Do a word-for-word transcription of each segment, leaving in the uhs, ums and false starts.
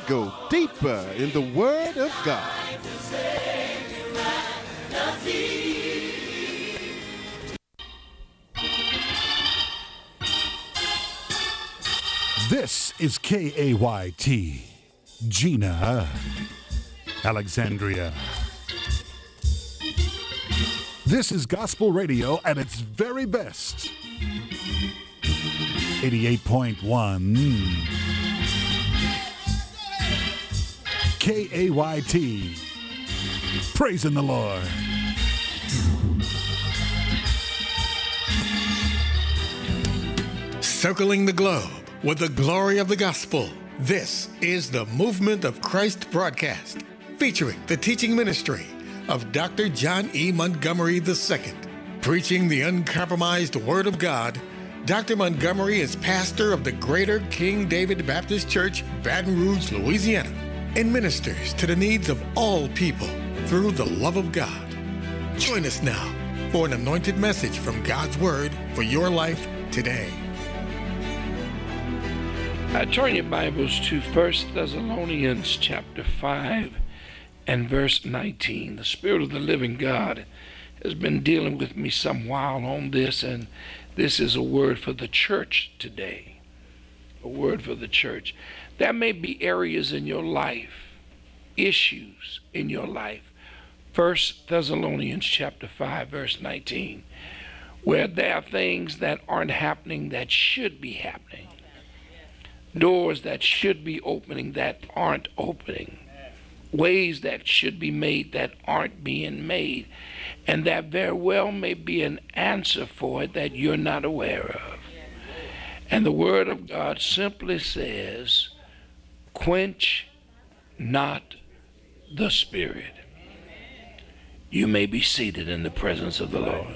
go deeper in the Word of God. This is K A Y T, Gina, Alexandria. This is gospel radio at its very best. eighty-eight point one K A Y T, praising the Lord. Circling the globe with the glory of the gospel. This is the Movement of Christ broadcast, featuring the teaching ministry of Doctor John E. Montgomery the Second. Preaching the uncompromised Word of God, Doctor Montgomery is pastor of the Greater King David Baptist Church, Baton Rouge, Louisiana, and ministers to the needs of all people through the love of God. Join us now for an anointed message from God's Word for your life today. Uh, turn your Bibles to First Thessalonians chapter five and verse nineteen. The Spirit of the living God has been dealing with me some while on this, and this is a word for the church today. A word for the church. There may be areas in your life, issues in your life. First Thessalonians chapter five, verse nineteen, where there are things that aren't happening that should be happening. Doors that should be opening that aren't opening. Ways that should be made that aren't being made. And that very well may be an answer for it that you're not aware of. And the Word of God simply says, quench not the Spirit. You may be seated in the presence of the Lord.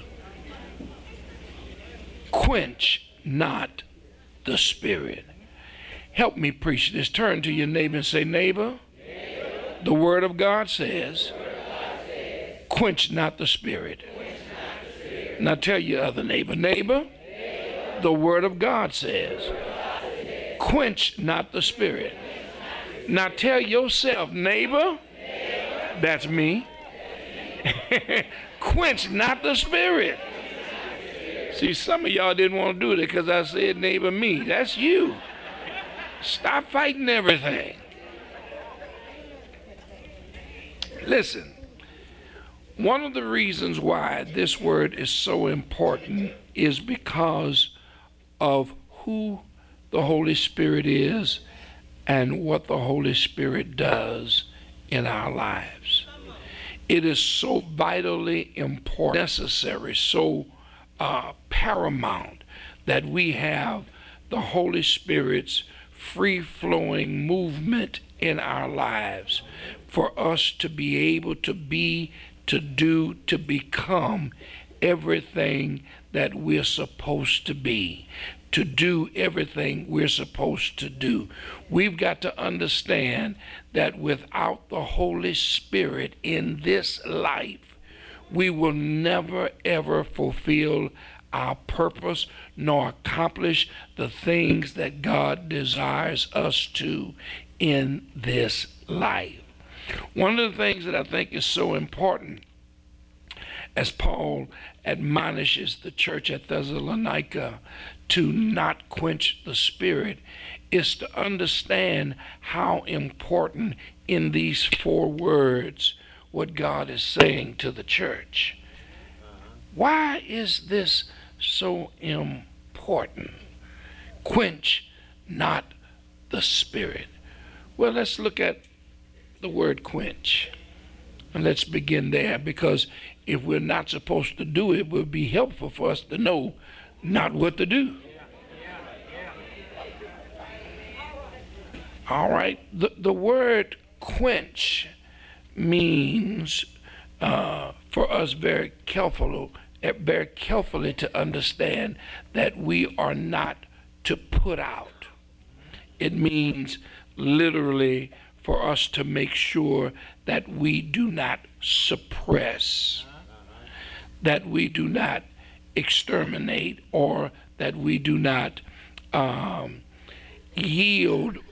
Quench not the Spirit. Help me preach this. Turn to your neighbor and say, neighbor, neighbor. The Word of God says, of God says quench not the Spirit. Not the Spirit. Now tell your other neighbor, neighbor, neighbor. The Word of God says, of God says quench not the Spirit. Not the Spirit. Now tell yourself, neighbor, neighbor. That's me, quench not the Spirit. See, some of y'all didn't want to do it because I said neighbor me. That's you. Stop fighting everything. Listen, one of the reasons why this word is so important is because of who the Holy Spirit is and what the Holy Spirit does in our lives. It is so vitally important, necessary, so uh, paramount that we have the Holy Spirit's free-flowing movement in our lives for us to be able to be, to do, to become everything that we're supposed to be, to do everything we're supposed to do. We've got to understand that without the Holy Spirit in this life, we will never, ever fulfill our purpose, nor accomplish the things that God desires us to in this life. One of the things that I think is so important, as Paul admonishes the church at Thessalonica to not quench the Spirit, is to understand how important in these four words what God is saying to the church. Why is this so important? Quench not the Spirit. Well, let's look at the word quench. And let's begin there, because if we're not supposed to do it, it would be helpful for us to know not what to do. All right. The, the word quench means uh, for us very careful very carefully to understand that we are not to put out. It means literally for us to make sure that we do not suppress, that we do not exterminate, or that we do not um, yield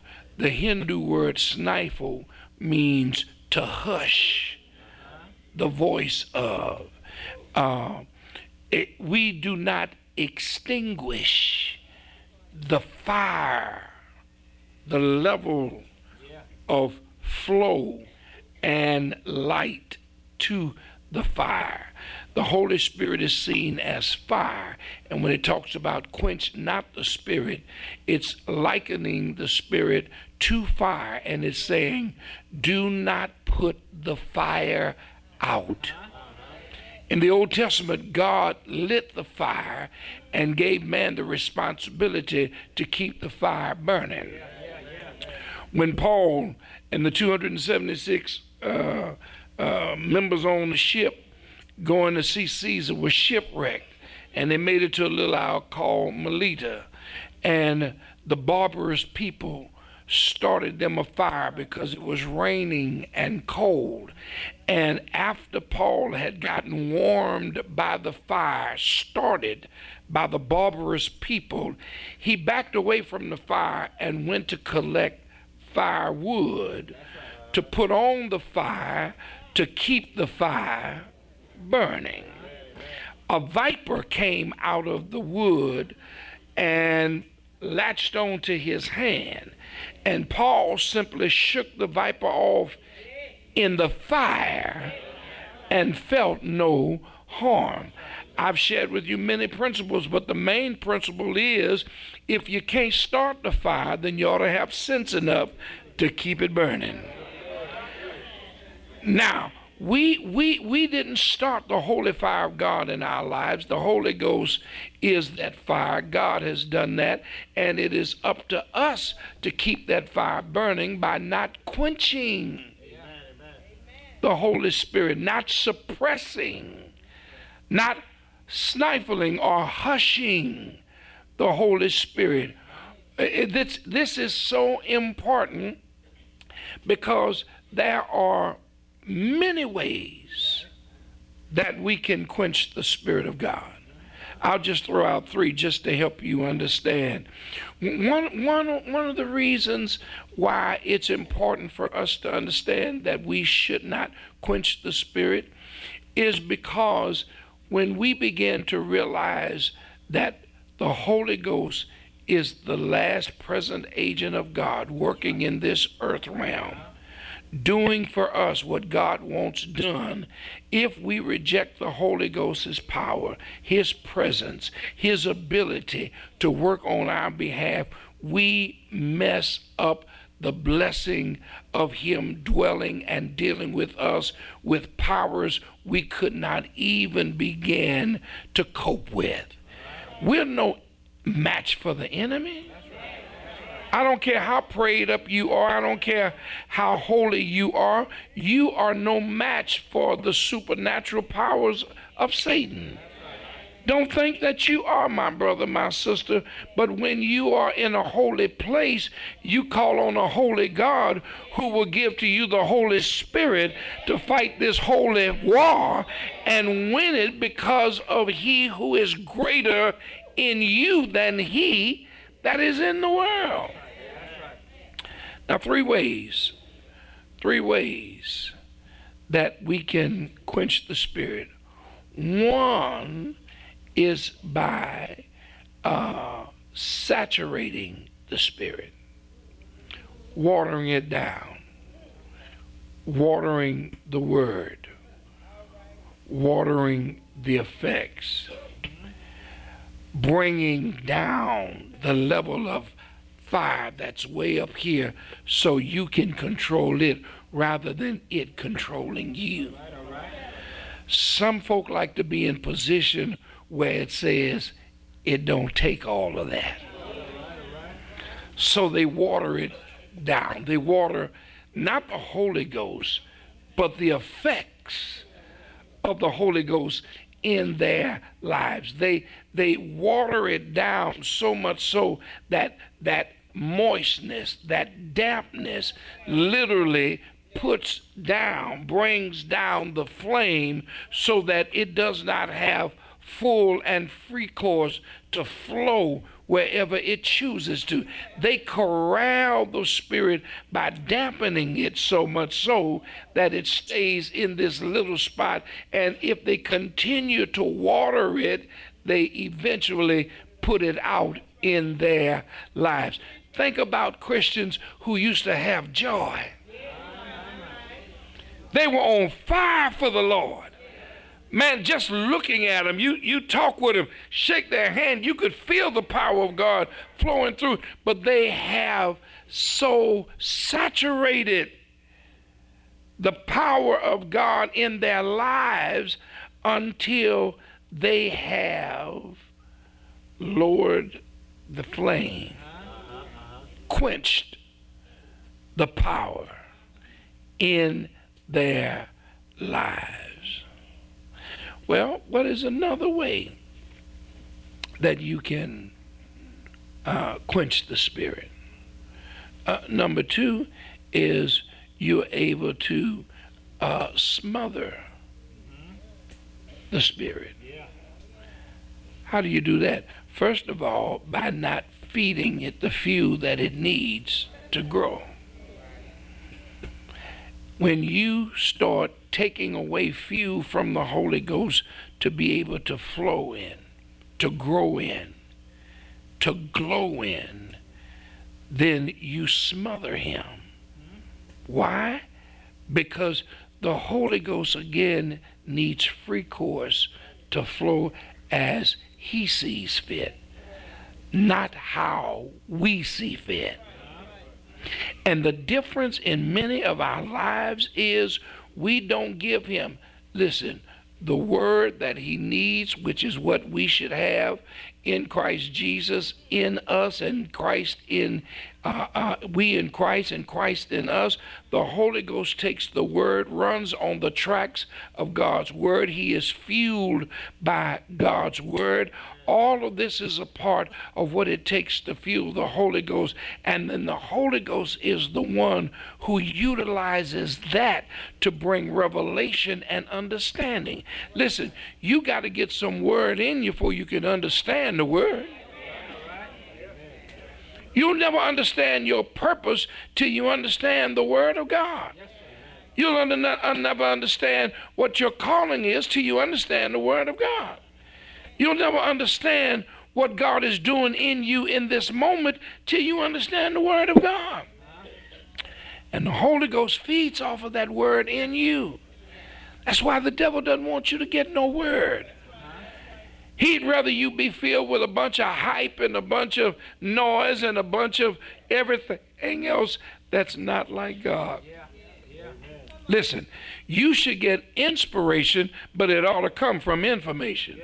The Hindu word snifle means to hush the voice of. Uh, it, we do not extinguish the fire, the level of flow and light to the fire. The Holy Spirit is seen as fire. And when it talks about quench not the Spirit, it's likening the Spirit to fire. And it's saying, do not put the fire out. In the Old Testament, God lit the fire and gave man the responsibility to keep the fire burning. When Paul and the two hundred seventy-six uh, uh, members on the ship going to see Caesar were shipwrecked, and they made it to a little isle called Melita, and the barbarous people started them a fire because it was raining and cold. And after Paul had gotten warmed by the fire started by the barbarous people, he backed away from the fire and went to collect firewood to put on the fire to keep the fire burning. A viper came out of the wood and latched onto his hand, and Paul simply shook the viper off in the fire and felt no harm. I've shared with you many principles, but the main principle is if you can't start the fire, then you ought to have sense enough to keep it burning. Now, We, we, we didn't start the holy fire of God in our lives. The Holy Ghost is that fire. God has done that, and it is up to us to keep that fire burning by not quenching the Holy Spirit, not suppressing, not stifling or hushing the Holy Spirit. This, this is so important because there are many ways that we can quench the Spirit of God. I'll just throw out three just to help you understand. One, one, one of the reasons why it's important for us to understand that we should not quench the Spirit is because when we begin to realize that the Holy Ghost is the last present agent of God working in this earth realm, doing for us what God wants done, if we reject the Holy Ghost's power, his presence, his ability to work on our behalf, we mess up the blessing of him dwelling and dealing with us with powers we could not even begin to cope with. We're no match for the enemy. I don't care how prayed up you are. I don't care how holy you are. You are no match for the supernatural powers of Satan. Don't think that you are, my brother, my sister, but when you are in a holy place, you call on a holy God who will give to you the Holy Spirit to fight this holy war and win it because of he who is greater in you than he that is in the world. Now, three ways, three ways that we can quench the Spirit. One is by uh, saturating the Spirit, watering it down, watering the Word, watering the effects, bringing down the level of fire that's way up here so you can control it rather than it controlling you. Some folk like to be in position where it says it don't take all of that. So they water it down. They water not the Holy Ghost, but the effects of the Holy Ghost in their lives. They they water it down so much so that that moistness, that dampness literally puts down, brings down the flame so that it does not have full and free course to flow wherever it chooses to. They corral the spirit by dampening it so much so that it stays in this little spot. And if they continue to water it, they eventually put it out in their lives. Think about Christians who used to have joy. They were on fire for the Lord. Man, just looking at them, you, you talk with them, shake their hand, you could feel the power of God flowing through. But they have so saturated the power of God in their lives until they have lowered the flame, quenched the power in their lives. Well, what is another way that you can uh, quench the spirit? Uh, number two is you're able to uh, smother the spirit. How do you do that? First of all, by not feeding it the fuel that it needs to grow. When you start taking away fuel from the Holy Ghost to be able to flow in, to grow in, to glow in, then you smother him. Why? Because the Holy Ghost again needs free course to flow as he sees fit, not how we see fit. And the difference in many of our lives is we don't give him, listen, the word that he needs, which is what we should have in Christ Jesus in us, and Christ in uh, uh, we in Christ and Christ in us. The Holy Ghost takes the word, runs on the tracks of God's word. He is fueled by God's word. All of this is a part of what it takes to fuel the Holy Ghost. And then the Holy Ghost is the one who utilizes that to bring revelation and understanding. Listen, you got to get some word in you before you can understand the word. You'll never understand your purpose till you understand the word of God. You'll under, never understand what your calling is till you understand the word of God. You'll never understand what God is doing in you in this moment till you understand the word of God. And the Holy Ghost feeds off of that word in you. That's why the devil doesn't want you to get no word. He'd rather you be filled with a bunch of hype and a bunch of noise and a bunch of everything else that's not like God. Listen, you should get inspiration, but it ought to come from information.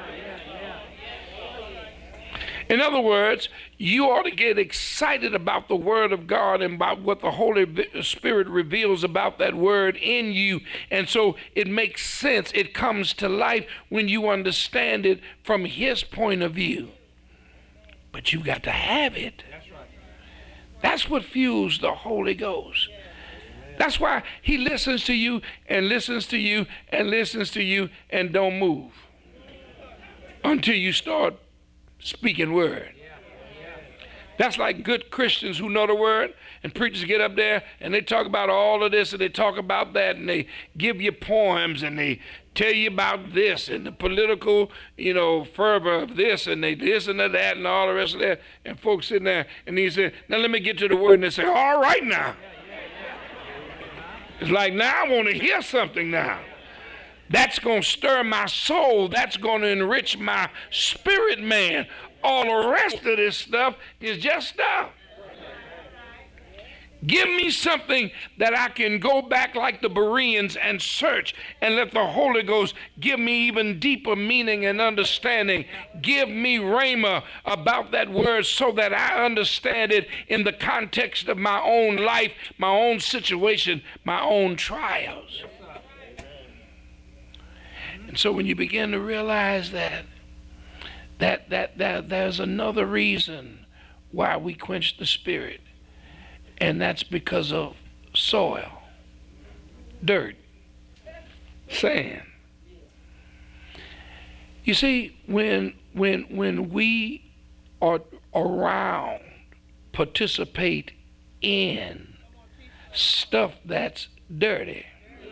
In other words, you ought to get excited about the word of God and about what the Holy Spirit reveals about that word in you. And so it makes sense. It comes to life when you understand it from his point of view. But you've got to have it. That's what fuels the Holy Ghost. That's why he listens to you and listens to you and listens to you and don't move until you start speaking word. That's like good Christians who know the word, and preachers get up there and they talk about all of this and they talk about that, and they give you poems and they tell you about this and the political, you know, fervor of this and they this and that and all the rest of that, and folks sitting there and he said, now let me get to the word, and they say, all right now. It's like, now I want to hear something now. That's going to stir my soul. That's going to enrich my spirit, man. All the rest of this stuff is just stuff. Give me something that I can go back like the Bereans and search, and let the Holy Ghost give me even deeper meaning and understanding. Give me rhema about that word so that I understand it in the context of my own life, my own situation, my own trials. And so when you begin to realize that, that, that, that there's another reason why we quench the spirit, and that's because of soil, dirt, sand. You see, when, when, when we or around, participate in stuff that's dirty.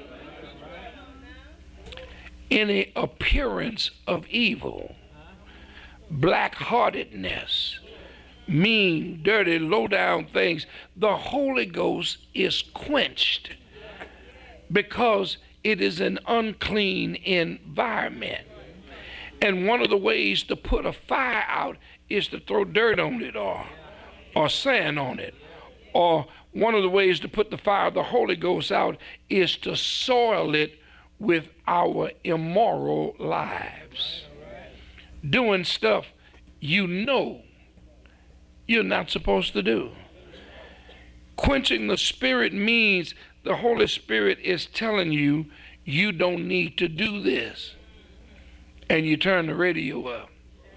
Any appearance of evil, black-heartedness, mean, dirty, low-down things, the Holy Ghost is quenched because it is an unclean environment. And one of the ways to put a fire out is to throw dirt on it or, or sand on it. Or one of the ways to put the fire of the Holy Ghost out is to soil it with our immoral lives. Doing stuff you know you're not supposed to do. Quenching the Spirit means the Holy Spirit is telling you you don't need to do this. And you turn the radio up.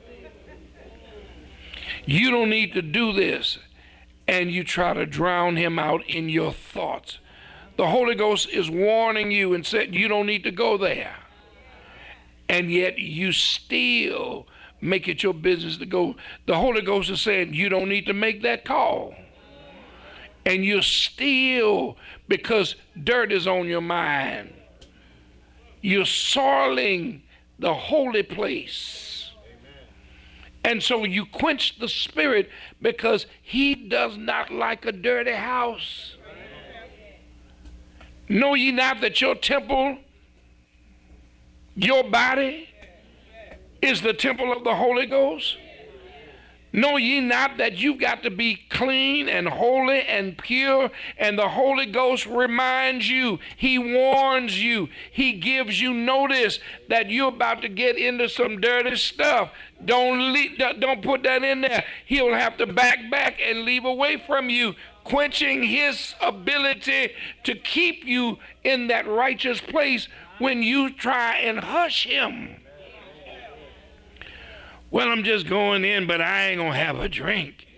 You don't need to do this. And you try to drown him out in your thoughts. The Holy Ghost is warning you and said you don't need to go there. And yet you still make it your business to go. The Holy Ghost is saying you don't need to make that call. And you're still, because dirt is on your mind, you're soiling the holy place. And so you quench the Spirit because he does not like a dirty house. Know ye not that your temple, your body, is the temple of the Holy Ghost? Know ye not that you've got to be clean and holy and pure, and the Holy Ghost reminds you, he warns you, he gives you notice that you're about to get into some dirty stuff. Don't leave, don't put that in there. He'll have to back back and leave away from you, quenching his ability to keep you in that righteous place when you try and hush him. Well, I'm just going in, but I ain't going to have a drink.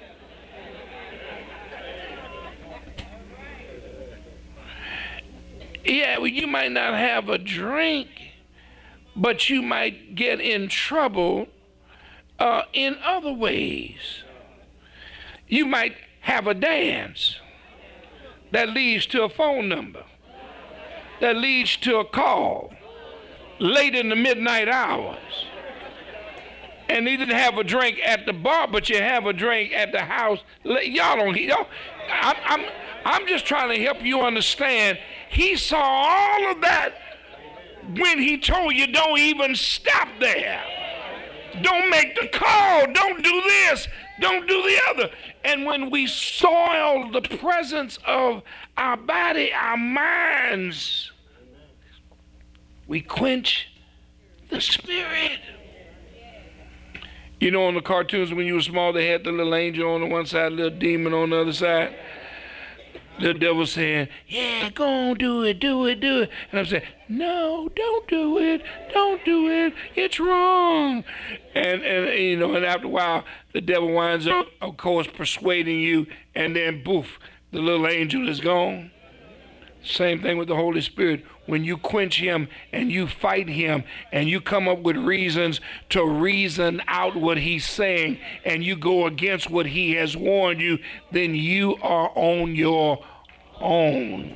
Yeah, well, you might not have a drink, but you might get in trouble uh, in other ways. You might have a dance that leads to a phone number, that leads to a call late in the midnight hours. And you didn't have a drink at the bar, but you have a drink at the house. Y'all don't, y'all, I'm, I'm, I'm just trying to help you understand. He saw all of that when he told you don't even stop there. Don't make the call. Don't do this. Don't do the other. And when we soil the presence of our body, our minds, we quench the Spirit. You know, on the cartoons when you were small, they had the little angel on the one side, the little demon on the other side. The devil saying, yeah, go on, do it, do it, do it. And I'm saying, no, don't do it, don't do it, it's wrong. And, and you know, and after a while, the devil winds up, of course, persuading you, and then, poof, the little angel is gone. Same thing with the Holy Spirit. When you quench him and you fight him and you come up with reasons to reason out what he's saying and you go against what he has warned you, then you are on your own.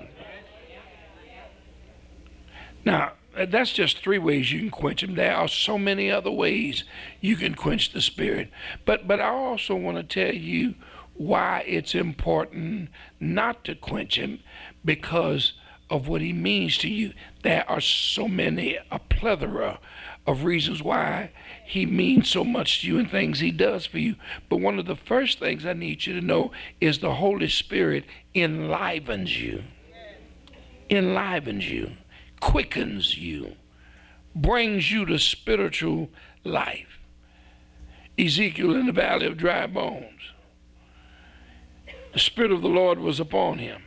Now, that's just three ways you can quench him. There are so many other ways you can quench the Spirit. But, but I also want to tell you why it's important not to quench him, because of what he means to you. There are so many, a plethora of reasons why he means so much to you and things he does for you. But one of the first things I need you to know is the Holy Spirit enlivens you, enlivens you, quickens you, brings you to spiritual life. Ezekiel in the valley of dry bones. The Spirit of the Lord was upon him,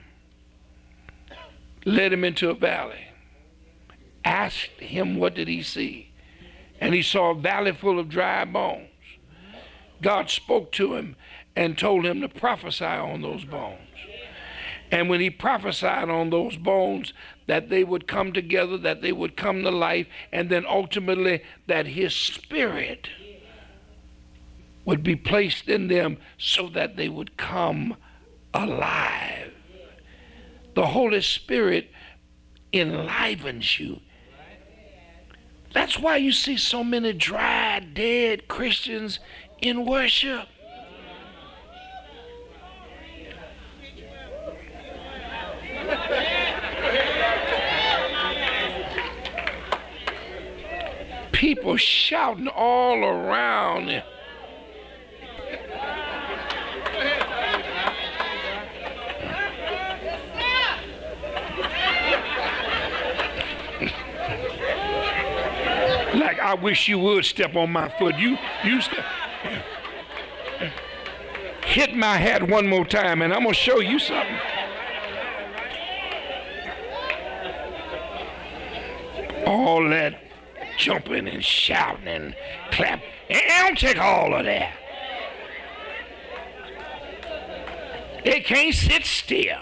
led him into a valley, asked him what did he see, and he saw a valley full of dry bones. God spoke to him and told him to prophesy on those bones. And when he prophesied on those bones, that they would come together, that they would come to life, and then ultimately that his spirit would be placed in them so that they would come alive. The Holy Spirit enlivens you. That's why you see so many dry, dead Christians in worship. People shouting all around. Like, I wish you would step on my foot. You, you step. Hit my hat one more time, and I'm gonna show you something. All that jumping and shouting and clapping. It don't take all of that. They can't sit still.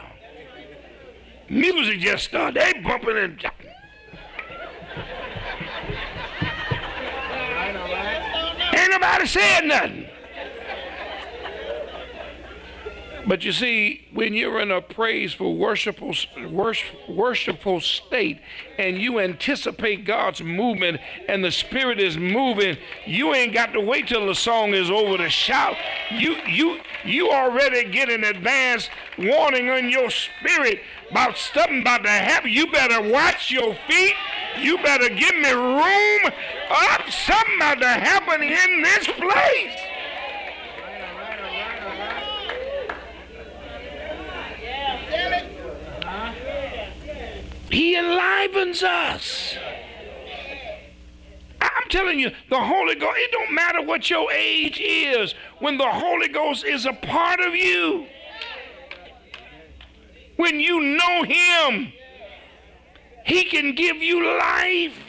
Music just started. They bumping and jumping. Ain't nobody said nothing. But you see, when you're in a praiseful, worshipful, worshipful state and you anticipate God's movement and the Spirit is moving, you ain't got to wait till the song is over to shout. You, you, you already get an advance warning in your spirit about something about to happen. You better watch your feet. You better give me room. Up, something about to happen in this place. He enlivens us. I'm telling you, the Holy Ghost, it don't matter what your age is, when the Holy Ghost is a part of you, when you know Him, He can give you life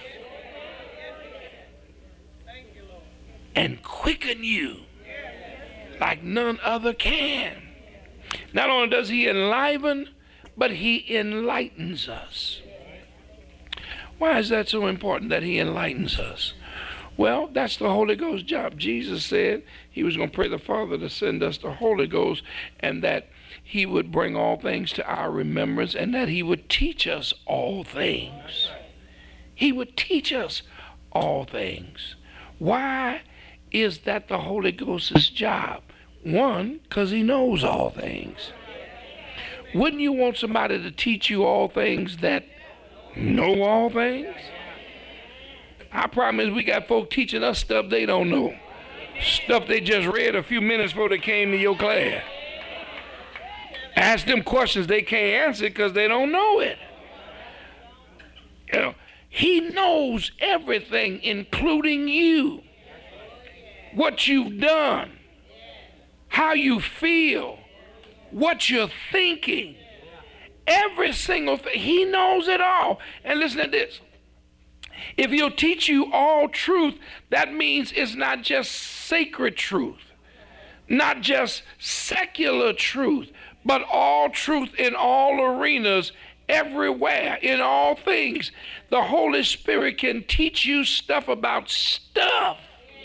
and quicken you like none other can. Not only does He enliven, but He enlightens us. Why is that so important that He enlightens us? Well, that's the Holy Ghost's job. Jesus said He was going to pray the Father to send us the Holy Ghost, and that He would bring all things to our remembrance, and that He would teach us all things. He would teach us all things. Why is that the Holy Ghost's job? One, because He knows all things. Wouldn't you want somebody to teach you all things that know all things? Our problem is we got folk teaching us stuff they don't know. Stuff they just read a few minutes before they came to your class. Ask them questions they can't answer because they don't know it. You know, He knows everything, including you. What you've done. How you feel. What you're thinking, every single thing, He knows it all. And listen to this. If He'll teach you all truth, that means it's not just sacred truth, not just secular truth, but all truth in all arenas, everywhere, in all things. The Holy Spirit can teach you stuff about stuff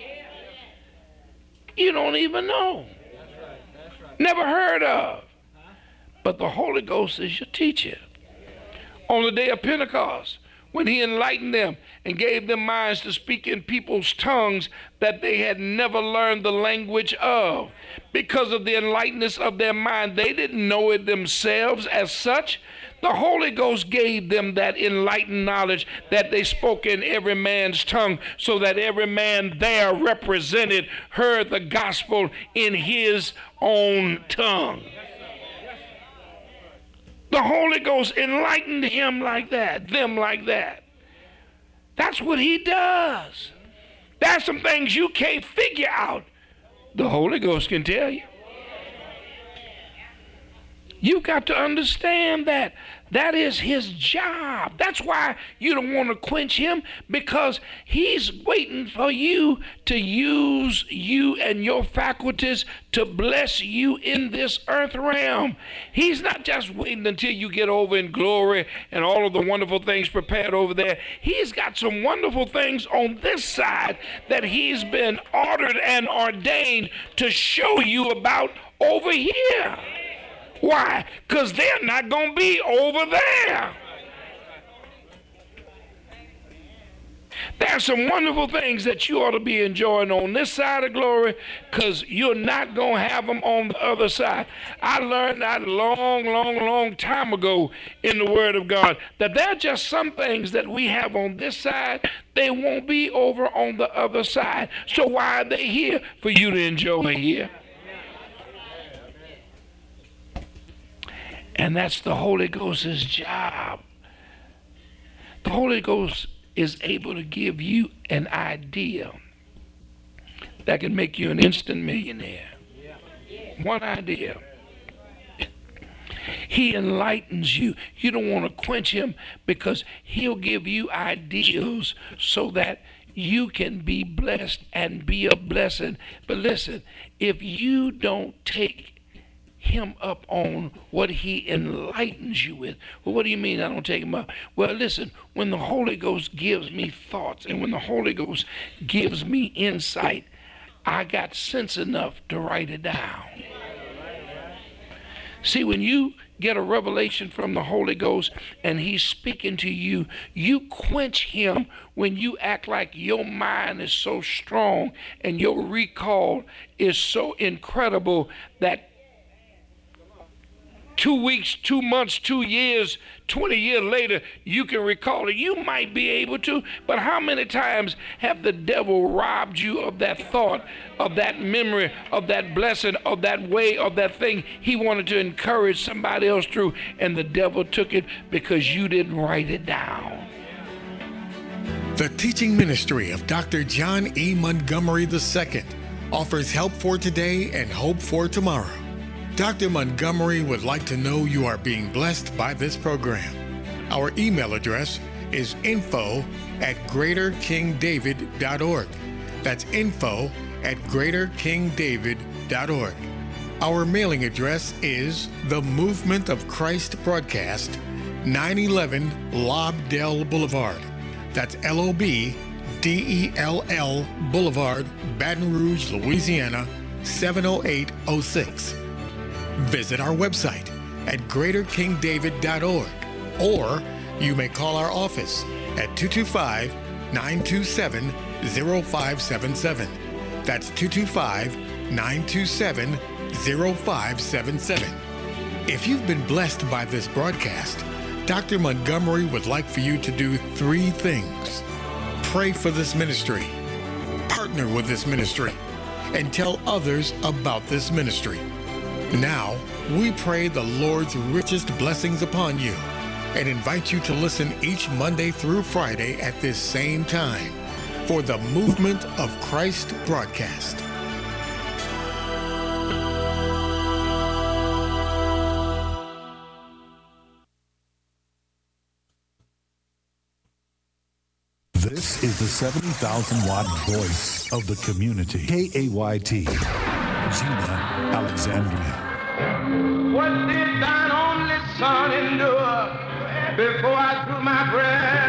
you don't even know. Never heard of. But the Holy Ghost is your teacher. On the day of Pentecost, when He enlightened them and gave them minds to speak in people's tongues that they had never learned the language of. Because of the enlightenment of their mind, they didn't know it themselves as such. The Holy Ghost gave them that enlightened knowledge that they spoke in every man's tongue, so that every man there represented heard the gospel in his own tongue. The Holy Ghost enlightened him like that, them like that. That's what He does. There's some things you can't figure out. The Holy Ghost can tell you. You've got to understand that. That is his job. That's why you don't want to quench him, because he's waiting for you to use you and your faculties to bless you in this earth realm. He's not just waiting until you get over in glory and all of the wonderful things prepared over there. He's got some wonderful things on this side that he's been ordered and ordained to show you about over here. Why? Because they're not going to be over there. There's some wonderful things that you ought to be enjoying on this side of glory, because you're not going to have them on the other side. I learned that a long, long, long time ago in the Word of God, that there are just some things that we have on this side, they won't be over on the other side. So why are they here? For you to enjoy here. And that's the Holy Ghost's job. The Holy Ghost is able to give you an idea that can make you an instant millionaire. One idea. He enlightens you. You don't want to quench him, because he'll give you ideas so that you can be blessed and be a blessing. But listen, if you don't take him up on what he enlightens you with. Well, what do you mean I don't take him up? Well, listen, when the Holy Ghost gives me thoughts and when the Holy Ghost gives me insight, I got sense enough to write it down. See, when you get a revelation from the Holy Ghost and he's speaking to you, you quench him when you act like your mind is so strong and your recall is so incredible that two weeks, two months, two years, twenty years later, you can recall it. You might be able to, but how many times have the devil robbed you of that thought, of that memory, of that blessing, of that way, of that thing he wanted to encourage somebody else through, and the devil took it because you didn't write it down. The teaching ministry of Doctor John E. Montgomery the Second offers help for today and hope for tomorrow. Doctor Montgomery would like to know you are being blessed by this program. Our email address is info at greater king david dot org. That's info at greater king david dot org. Our mailing address is The Movement of Christ Broadcast, nine eleven Lobdell Boulevard. That's L O B D E L L Boulevard, Baton Rouge, Louisiana, seven oh eight oh six. Visit our website at greater king david dot org, or you may call our office at two two five, nine two seven, zero five seven seven. That's two two five, nine two seven, zero five seven seven. If you've been blessed by this broadcast, Doctor Montgomery would like for you to do three things. Pray for this ministry, partner with this ministry, and tell others about this ministry. Now, we pray the Lord's richest blessings upon you and invite you to listen each Monday through Friday at this same time for the Movement of Christ broadcast. This is the seventy thousand watt voice of the community. K A Y T, Gina Alexandria. What did thine only son endure before I threw my breath